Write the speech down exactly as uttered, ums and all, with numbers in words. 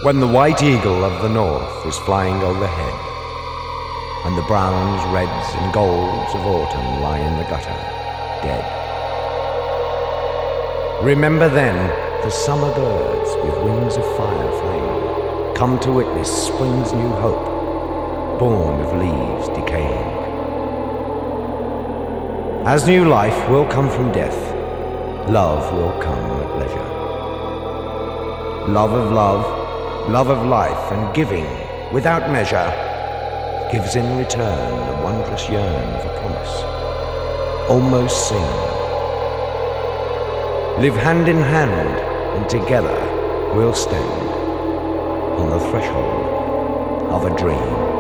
When the white eagle of the north is flying overhead, and the browns, reds and golds of autumn lie in the gutter, dead. Remember then the summer birds with wings of fire flame come to witness spring's new hope, born of leaves decaying. As new life will come from death, love will come at leisure. Love of love, love of life, and giving without measure gives in return the wondrous yearn of a promise, almost seen. Live hand in hand, and together we'll stand on the threshold of a dream.